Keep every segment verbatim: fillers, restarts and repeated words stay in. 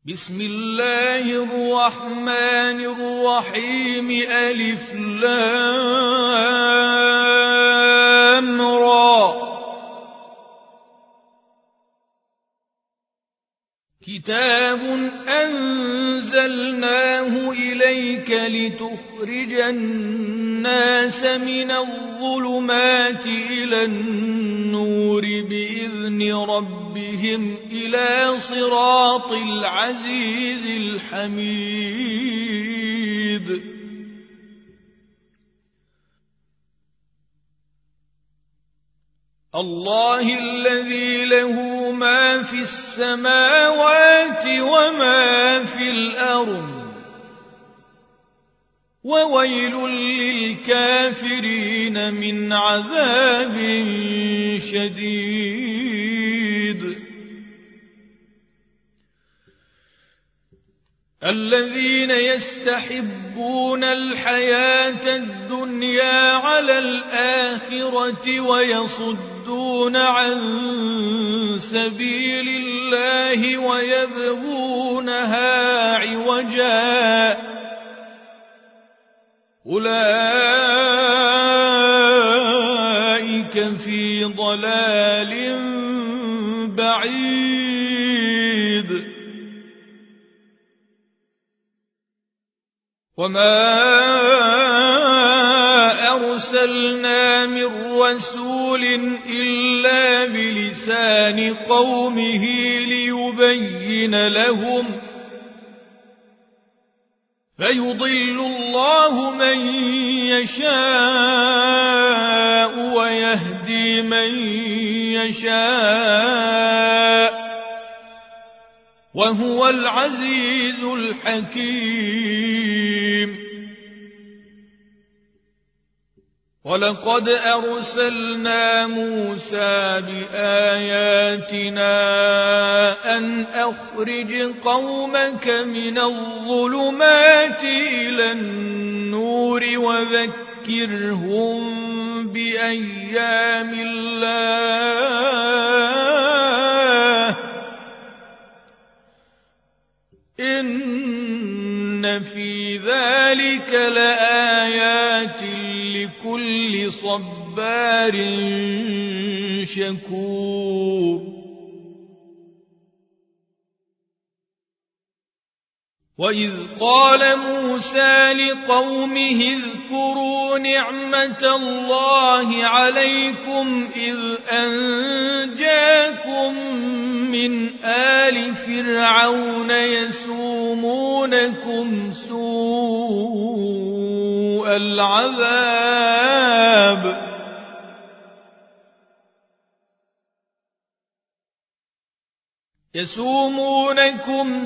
بسم الله الرحمن الرحيم ألف لام را كتاب أنزلناه إليك لتخرج الناس من الظلمات إلى النور بإذن ربهم إلى صراط العزيز الحميد الله الذي له ما في السماوات وما في الأرض وويل للكافرين من عذاب شديد الذين يستحبون الحياة الدنيا على الآخرة ويصدون عن سبيل الله ويبغونها عوجا أولئك في ضلال بعيد وما أرسلنا من رسول إلا بلسان قومه ليبين لهم فيضل الله من يشاء ويهدي من يشاء وهو العزيز الحكيم ولقد أرسلنا موسى بآياتنا أن أخرج قومك من الظلمات إلى النور وذكرهم بأيام الله إن في ذلك لآيات لكل صبار شكور وإذ قال موسى لقومه اذكروا نعمة الله عليكم إذ أنجاكم من آل فرعون يسومونكم سوء العذاب يسومونكم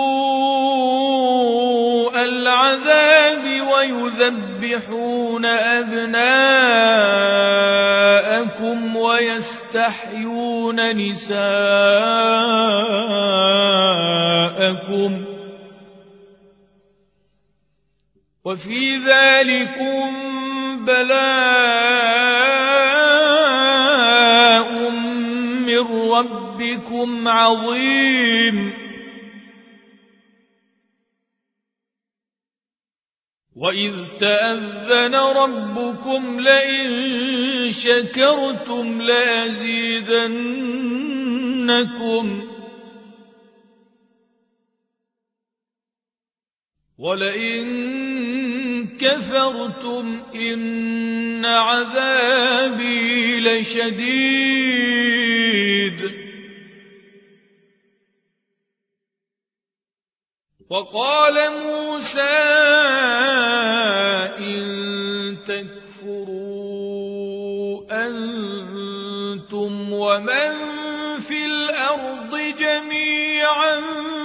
سوء العذاب ويذبحون أبناءكم ويستحيون نساءكم وفي ذلكم بلاء من ربكم عظيم وإذ تأذن ربكم لئن شكرتم لأزيدنكم ولئن كفرتم إن عذابي لشديد وقال موسى إن تكفروا أنتم ومن في الأرض جميعا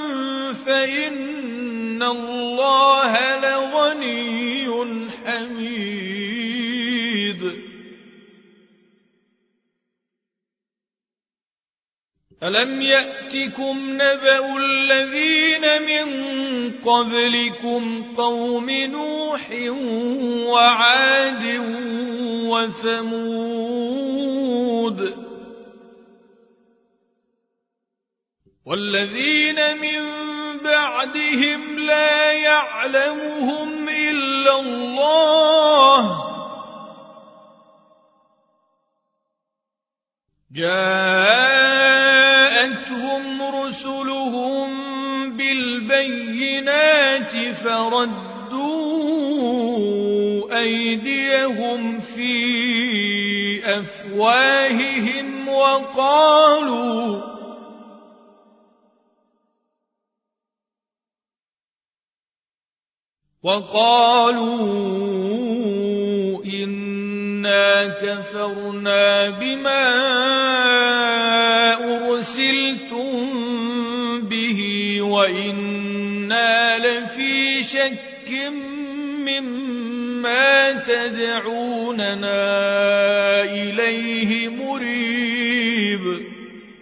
فإن الله لغني حميد ألم يأتكم نبأ الذين من قبلكم قوم نوح وعاد وثمود والذين من بعدهم لا يعلمهم إلا الله جاءتهم رسلهم بالبينات فردوا أيديهم في أفواههم وقالوا وقالوا إنا كفرنا بما أرسلتم به وإنا لفي شك مما تدعوننا إليه مريب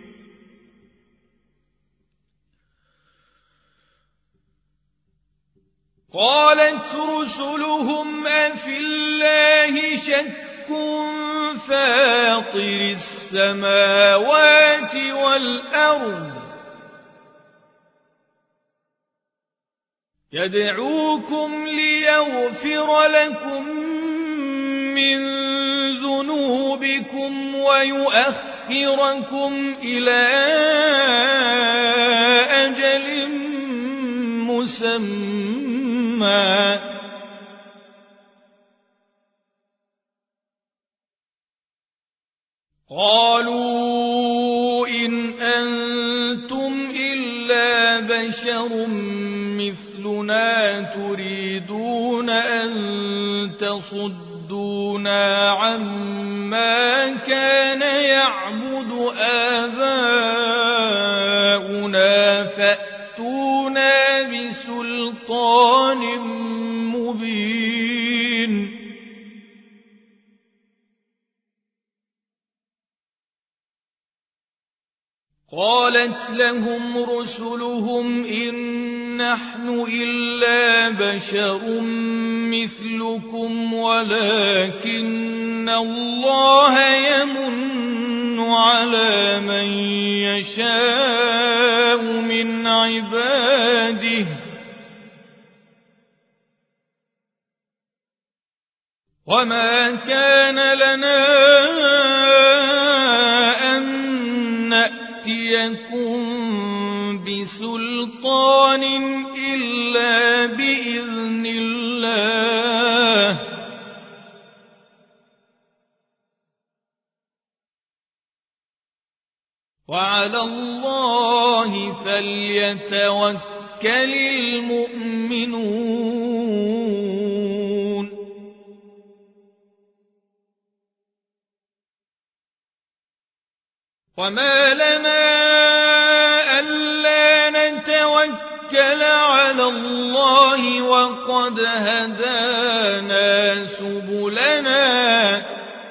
قالت رسلهم أفي الله شك فاطر السماوات والأرض يدعوكم ليغفر لكم من ذنوبكم ويؤخركم إلى أجل مسمى قالوا إن أنتم إلا بشر مثلنا تريدون أن تصدونا عما كان يعبد آباؤنا فأتونا بسلطان مبين قالت لهم رسلهم إن نحن إلا بشر مثلكم ولكن الله يمن على من يشاء من عباده وما كان لنا أن نأتيكم بسلطان إلا بإذن الله وعلى الله فليتوكل المؤمنون وما لنا ألا نتوكل على الله وقد هدانا سبلنا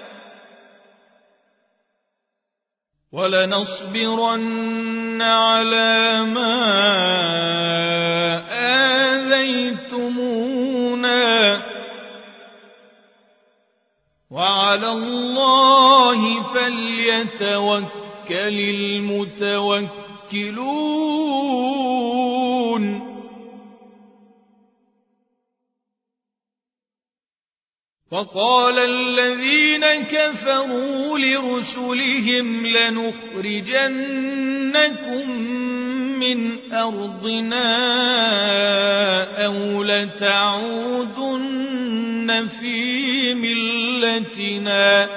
ولنصبرن على ما آذيتمونا وعلى الله فليتوكل المتوكلون وقال الذين كفروا لرسلهم لنخرجنكم من أرضنا أو لتعودن في ملتنا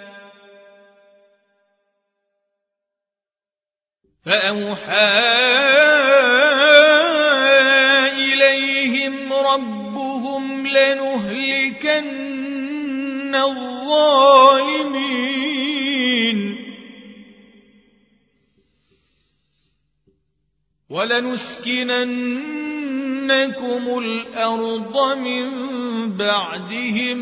فأوحى إليهم ربهم لنهلكن الظالمين ولنسكننكم الأرض من بعدهم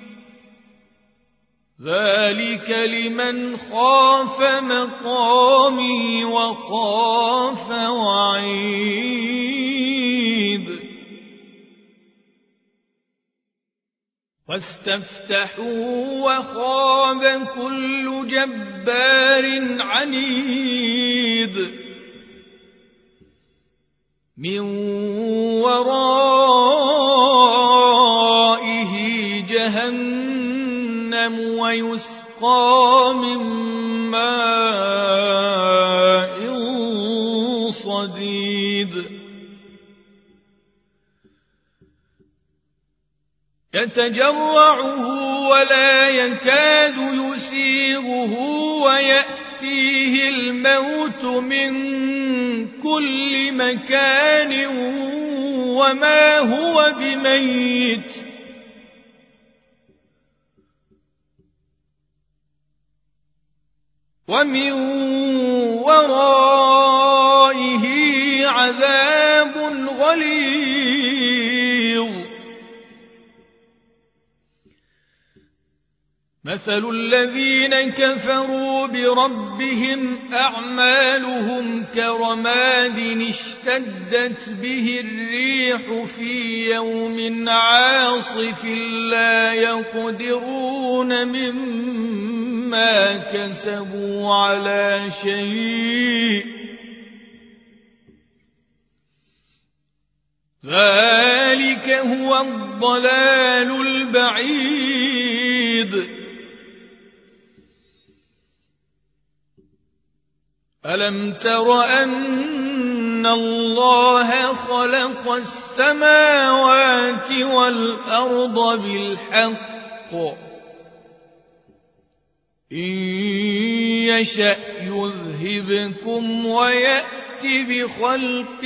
ذلك لمن خاف مقامي وخاف وعيد واستفتحوا وخاب كل جبار عنيد من ورائه جهنم ويسقى من ماء صديد يتجرعه ولا يكاد يسيغه ويأتيه الموت من كل مكان وما هو بميت ومن ورائه عذاب غليظ مثل الذين كفروا بربهم أعمالهم كرماد اشتدت به الريح في يوم عاصف لا يقدرون مما كسبوا على شيء ذلك هو الضلال البعيد ألم تر أن الله خلق السماوات والأرض بالحق إن يشأ يذهبكم ويأت بخلق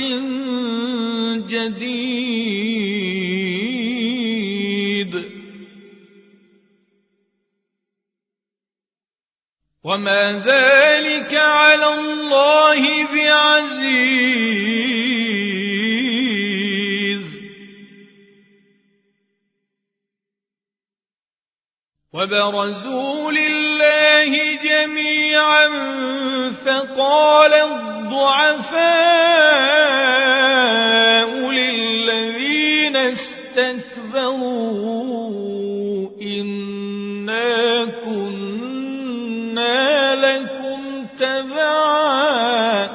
جديد وما ذلك على الله بعزيز وبرزوا لله جميعا فقال الضعفاء للذين استكبروا إنا كنا لكم تبعا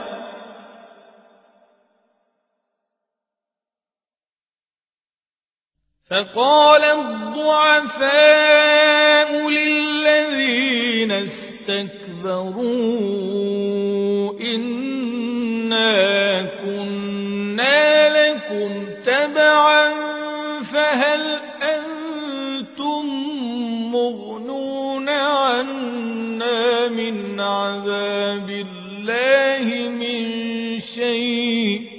فقال الضعفاء للذين استكبروا إنا كنا لكم تبعا فهل أنتم مغنون عنا من عذاب الله من شيء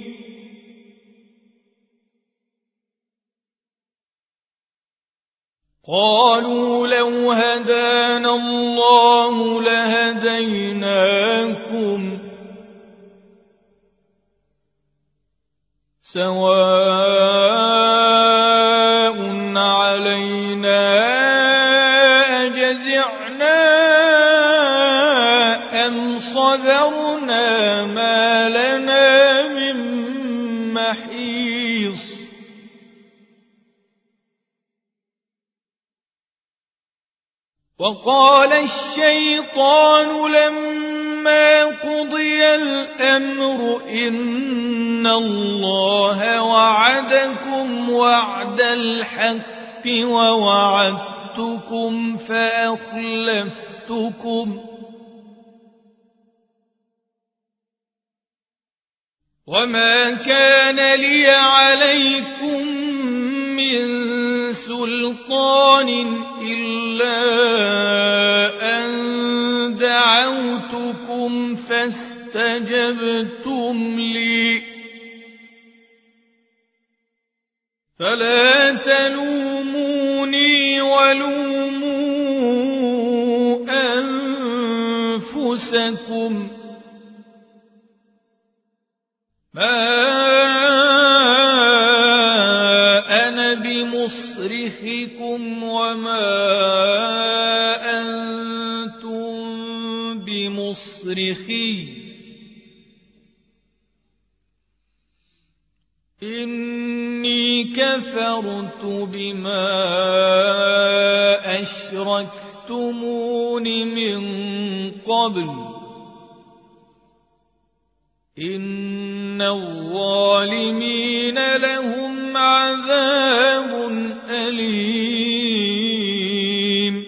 قالوا لو هدانا الله لهديناكم سواء علينا أجزعنا أم صبرنا ما لنا من محيص وقال الشيطان لما قضي الأمر إن الله وعدكم وعد الحق ووعدتكم فأخلفتكم وما كان لي عليكم من سلطان إلا أن دعوتكم فاستجبتم لي فلا تلوموني ولوموا أنفسكم ما أنا بمصرخكم وما أنتم بمصرخي إني كفرت بما أشركتمون من قبل إن الظالمين لهم عذاب أليم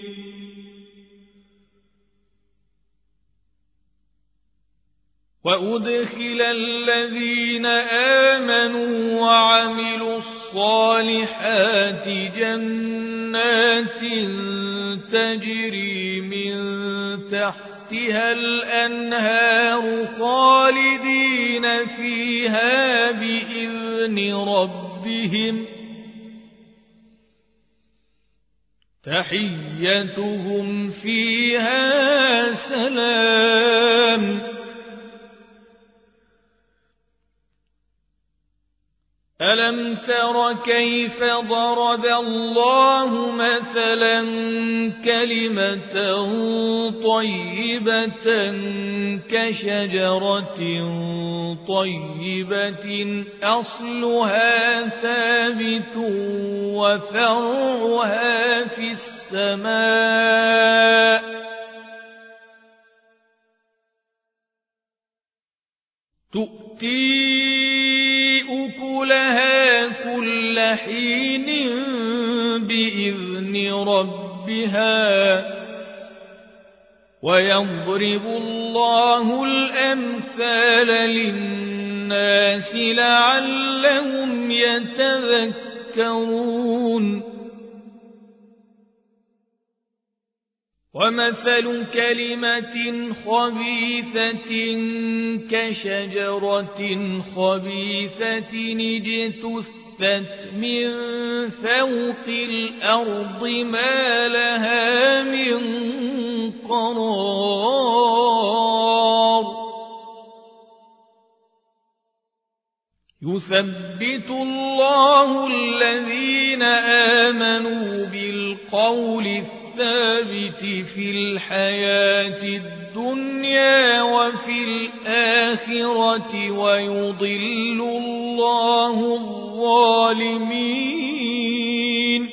وأدخل الذين آمنوا وعملوا الصالحات جنات تجري من تحتها الأنهار خالدين فيها بإذن ربهم تحيتهم فيها سلام ألم تر كيف ضرب الله مثلا كلمة طيبة كشجرة طيبة أصلها ثابت وفرعها في السماء تؤتي أكلها كل حين بإذن ربها ويضرب الله الأمثال للناس لعلهم يتذكرون ومثل كلمة خبيثة كشجرة خبيثة اجتثت من فوق الأرض ما لها من قرار يثبت الله الذين آمنوا بالقول الثابت الثابت في الحياة الدنيا وفي الآخرة ويضل الله الظالمين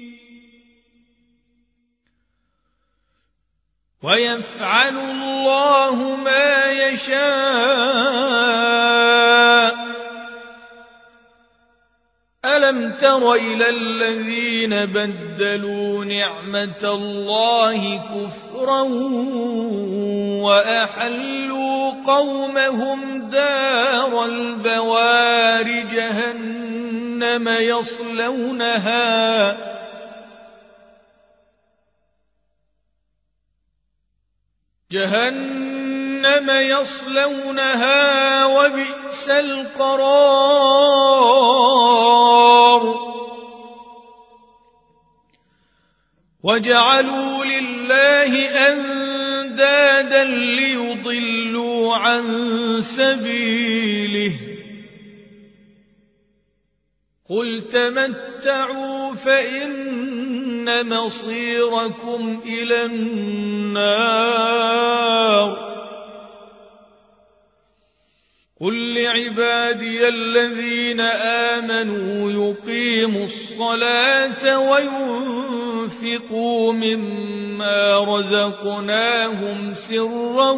ويفعل الله ما يشاء ألم تر إلى الذين بدلوا نعمة الله كفرا وأحلوا قومهم دار البوار جهنم يصلونها جهنم يصلونها وبئس القرار وجعلوا لله أندادا ليضلوا عن سبيله قل تمتعوا فإن مصيركم إلى النار قل لعبادي الذين آمنوا يقيموا الصلاة وينفقوا مما رزقناهم سرا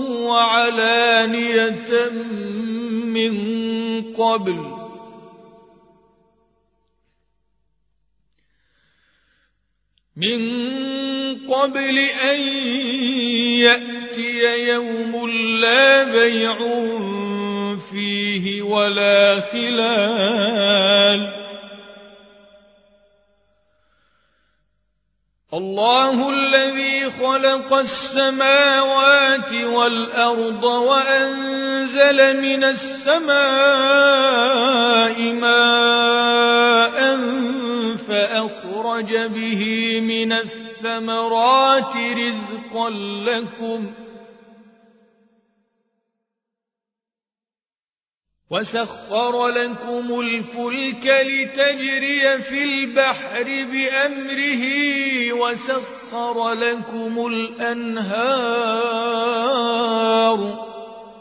وعلانية من قبل من قبل أن يأتي يوم لا بيع فيه ولا خلال الله الذي خلق السماوات والأرض وأنزل من السماء ماء فأخرج به من الثمرات رزقا لكم وسخر لكم الفلك لتجري في البحر بأمره وسخر لكم الأنهار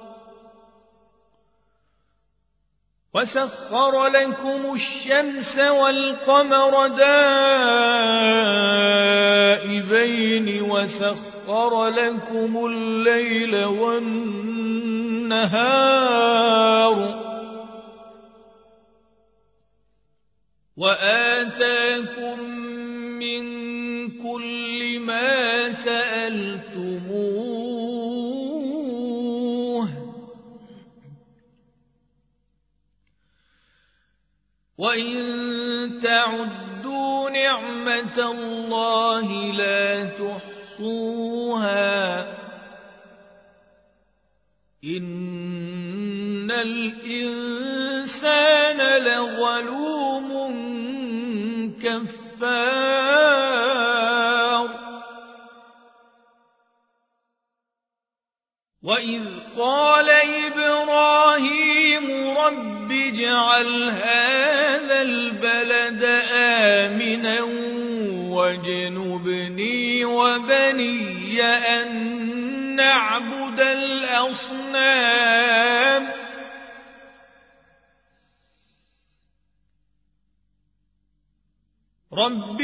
وسخر لكم الشمس والقمر دائبين وسخر لكم الليل والنهار النهار وآتاكم من كل ما سألتموه وإن تعدوا نعمة الله لا تحصوها إن الإنسان لظلوم كفار وإذ قال إبراهيم رب اجعل هذا البلد آمنا واجنبني وبني أن نعبد الأصنام رب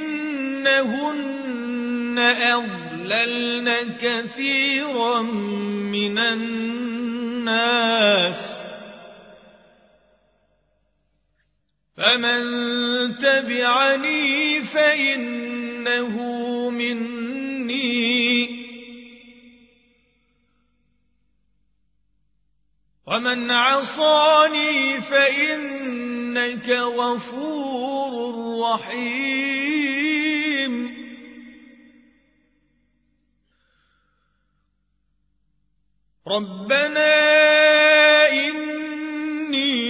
إنهن أضللن كثيرا من الناس فمن تبعني فإنه مني ومن عصاني فإنك غفور رحيم ربنا إني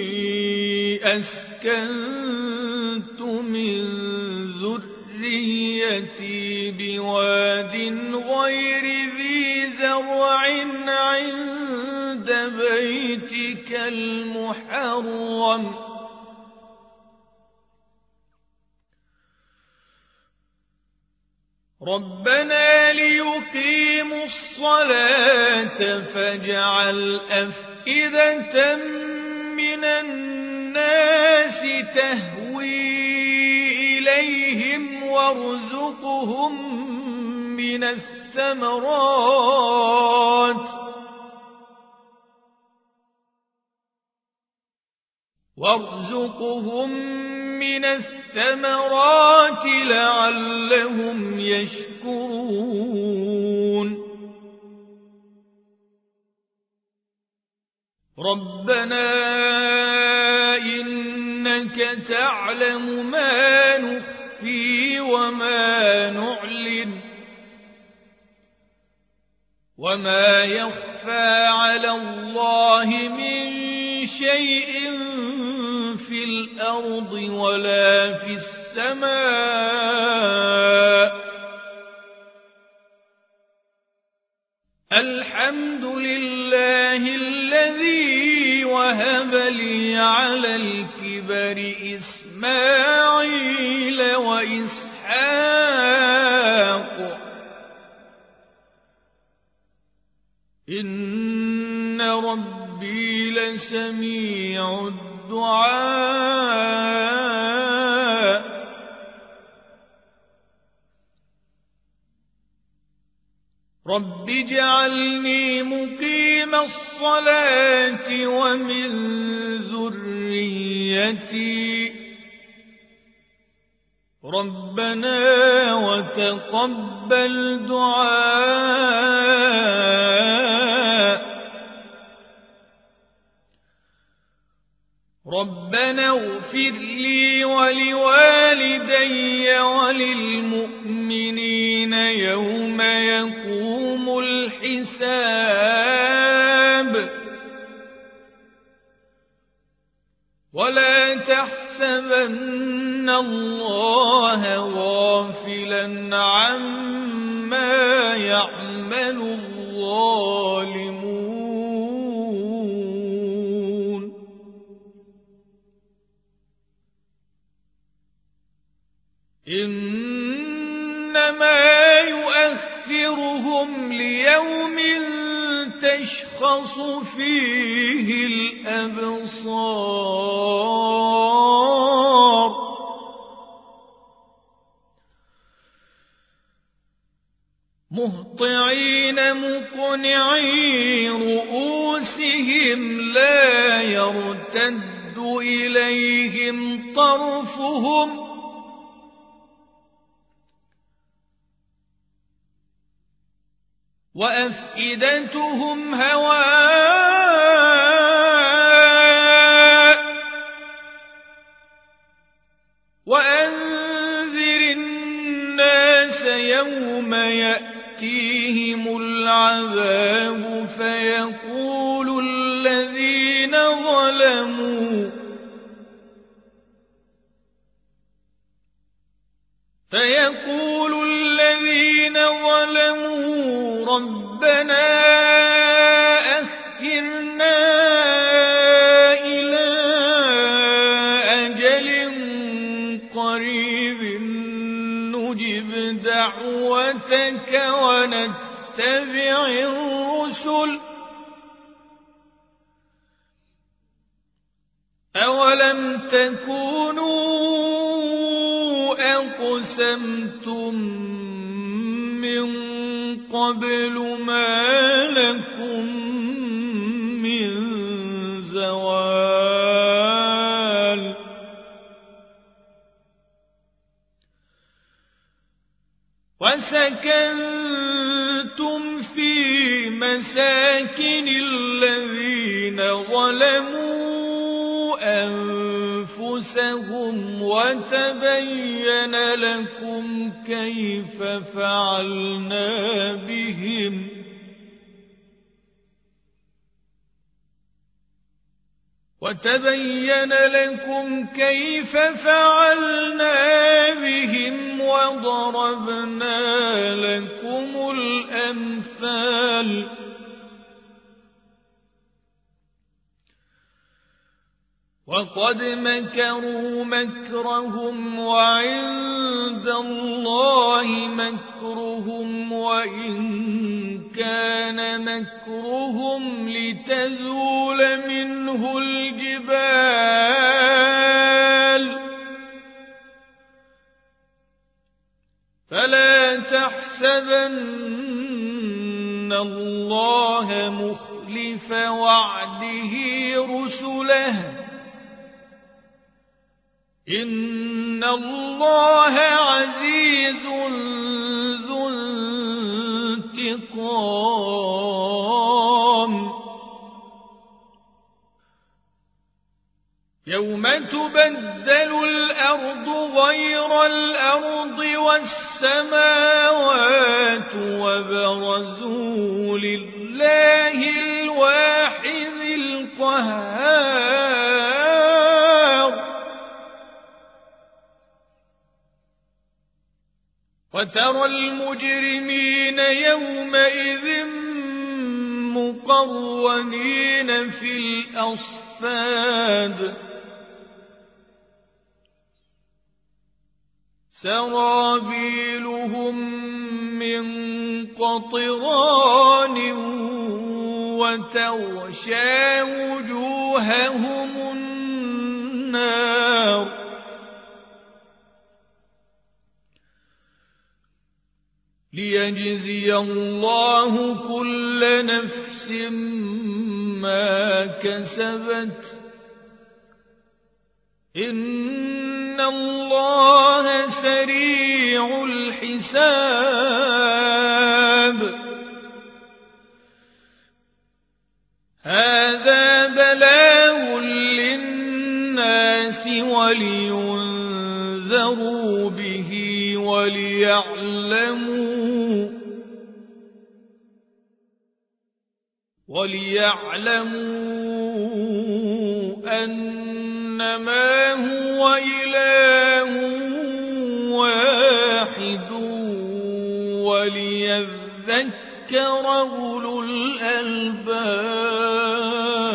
أسكنت من ذريتي بواد غير ذي زرع عند بيتك المحرم ربنا ليقيموا الصلاة فاجعل أفئدة من الناس تهوي إليهم وارزقهم من الثمرات وارزقهم من الثمرات لعلهم يشكرون ربنا إنك تعلم ما نخفي وما نعلن وما يخفى على الله من شيء في الأرض ولا في السماء الحمد لله الذي وهب لي على الكبر إسماعيل وإسحاق إن ربي لسميع الدعاء رب اجعلني مقيم الصلاة ومن ذريتي ربنا وتقبل دعاء ربنا اغفر لي ولوالدي وللمؤمنين يوم يقوم الحساب ولا تحسبن الله غافلا عما يعمل الظالمون إنما يؤخرهم ليوم تشخص فيه الأبصار مهطعين مقنعي رؤوسهم لا يرتد إليهم طرفهم وأفئدتهم هواء وأنذر الناس يوم يأتيهم العذاب فيقول الذين ظلموا فيقول الذين ظلموا ربنا أخرنا إلى أجل قريب نجب دعوتك ونتبع الرسل أولم تكونوا أقسمتم من قبل ما لكم من زوال وسكنتم في مساكن الذين ظلموا أنفسهم وتبين لكم كيف فعلنا بهم وتبين لكم كيف فعلنا بهم وضربنا لكم الأمثال وقد مكروا مكرهم وعند الله مكرهم وإن كان مكرهم لتزول منه الجبال فلا تحسبن الله مخلف وعده رسله إن الله عزيز ذو انتقام يوم تبدل الأرض غير الأرض والسماوات وبرزوا لله الواحد القهار وترى المجرمين يومئذ مقرنين في الأصفاد سرابيلهم من قطران وتغشى وجوههم النار ليجزي الله كل نفس ما كسبت إن الله سريع الحساب هذا بلاغ للناس ولينذروا به وليعلموا وليعلموا أنما هو إله واحد وليذكر أولو الألباب.